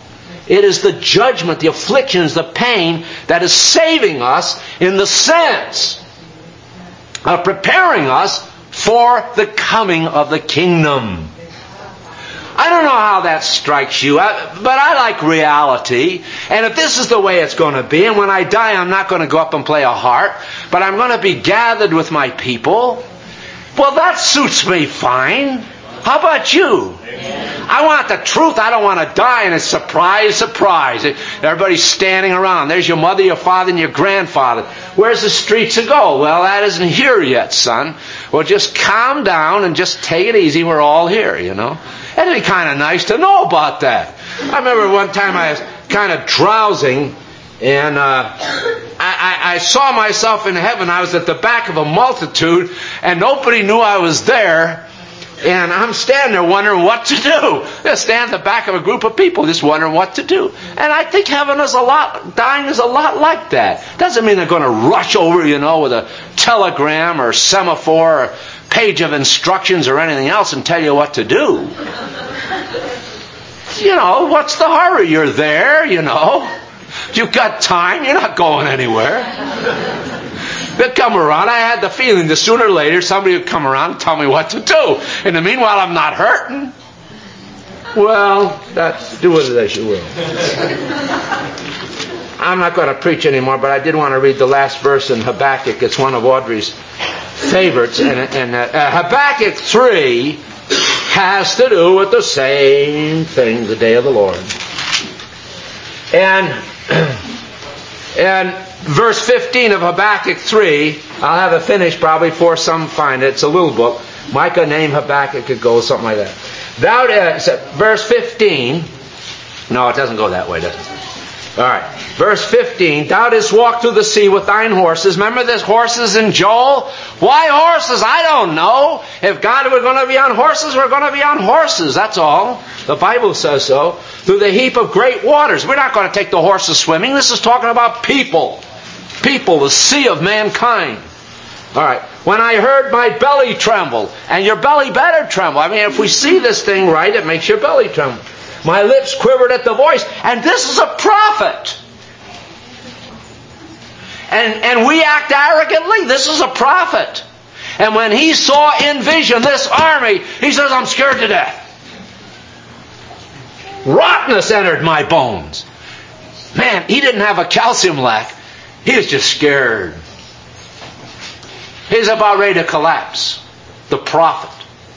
It is the judgment, the afflictions, the pain that is saving us in the sense of preparing us for the coming of the kingdom. I don't know how that strikes you, but I like reality. And if this is the way it's going to be, and when I die I'm not going to go up and play a harp, but I'm going to be gathered with my people, well, that suits me fine. How about you? I want the truth. I don't want to die and it's surprise, surprise. Everybody's standing around. There's your mother, your father, and your grandfather. Where's the street to go? Well, that isn't here yet, son. Well, just calm down and just take it easy. We're all here, you know. It'd be kind of nice to know about that. I remember one time I was kind of drowsing, and uh, I, I, I saw myself in heaven. I was at the back of a multitude, and nobody knew I was there. And I'm standing there wondering what to do. I stand at the back of a group of people just wondering what to do. And I think heaven is a lot, dying is a lot like that. Doesn't mean they're going to rush over, you know, with a telegram or semaphore or page of instructions or anything else and tell you what to do. You know, what's the hurry? You're there, you know. You've got time. You're not going anywhere. They'll come around. I had the feeling that sooner or later somebody would come around and tell me what to do. In the meanwhile, I'm not hurting. Well, that's, do with it as you will. I'm not going to preach anymore, but I did want to read the last verse in Habakkuk. It's one of Audrey's favorites. And, and uh, Habakkuk three has to do with the same thing, the day of the Lord. And... and verse fifteen of Habakkuk three, I'll have it finished probably before some find it. It's a little book. Micah named Habakkuk could go, something like that. Thou, uh, verse fifteen. No, it doesn't go that way, does it? All right. Verse fifteen. Thou didst walk through the sea with thine horses. Remember there's horses in Joel? Why horses? I don't know. If God were going to be on horses, we're going to be on horses. That's all. The Bible says so. Through the heap of great waters. We're not going to take the horses swimming. This is talking about people. People, the sea of mankind. All right. When I heard, my belly trembled. And your belly better tremble. I mean, if we see this thing right, it makes your belly tremble. My lips quivered at the voice. And this is a prophet. And, and we act arrogantly. This is a prophet. And when he saw in vision this army, he says, I'm scared to death. Rottenness entered my bones. Man, he didn't have a calcium lack. He was just scared. He's about ready to collapse. The prophet.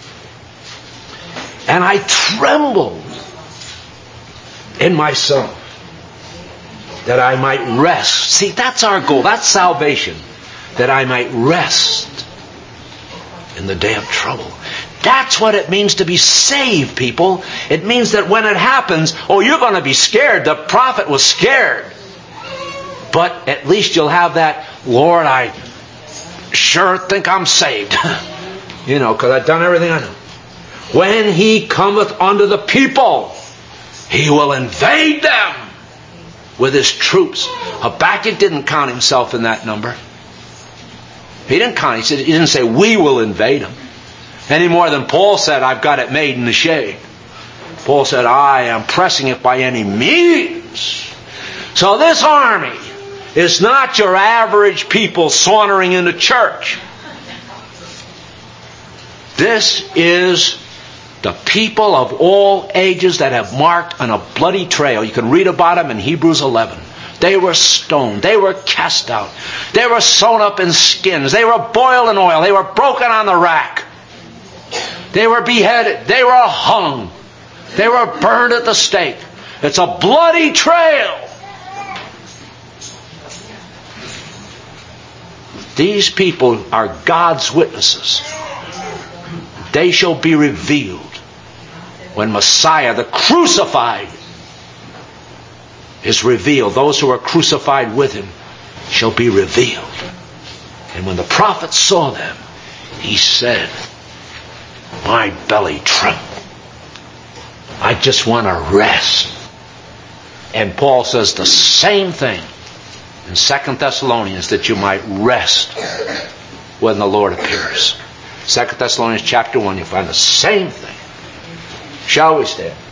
And I trembled in myself that I might rest. See, that's our goal. That's salvation. That I might rest in the day of trouble. That's what it means to be saved, people. It means that when it happens, oh, you're going to be scared. The prophet was scared. But at least you'll have that, Lord, I sure think I'm saved. You know, because I've done everything I know. When he cometh unto the people, he will invade them with his troops. Habakkuk didn't count himself in that number. He didn't count. He said, he didn't say, we will invade them. Any more than Paul said, I've got it made in the shade. Paul said, I am pressing it by any means. So this army is not your average people sauntering into church. This is the people of all ages that have marked on a bloody trail. You can read about them in Hebrews eleven. They were stoned. They were cast out. They were sewn up in skins. They were boiled in oil. They were broken on the rack. They were beheaded. They were hung. They were burned at the stake. It's a bloody trail. These people are God's witnesses. They shall be revealed when Messiah, the crucified, is revealed. Those who are crucified with him shall be revealed. And when the prophet saw them, he said, my belly trembled. I just want to rest. And Paul says the same thing in Second Thessalonians, that you might rest when the Lord appears. Second Thessalonians chapter one, you'll find the same thing. Shall we stand?